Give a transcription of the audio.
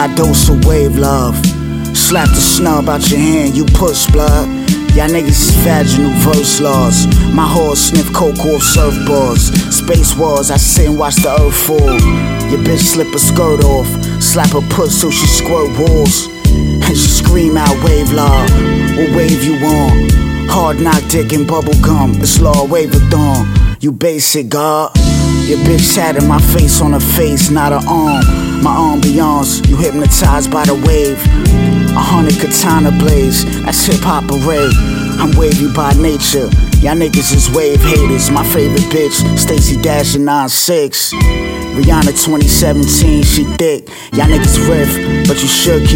high dose of wave love. Slap the snub out your hand, you push blood. Y'all niggas is vaginal verse laws. My horse sniff coke off surfboards. Space wars, I sit and watch the earth fall. Your bitch slip her skirt off, slap her puss till she squirt walls. And she scream out wave law, what wave you on? Hard knock dick and bubble gum, it's law wave of dawn. You basic god. Your bitch tatted my face on her face, not her arm. My ambiance, you hypnotized by the wave. 100 katana blades, that's hip-hop array. I'm wavy by nature, y'all niggas is wave haters. My favorite bitch, Stacey Dash and 9-6. Rihanna 2017, she thick. Y'all niggas riff, but you should keep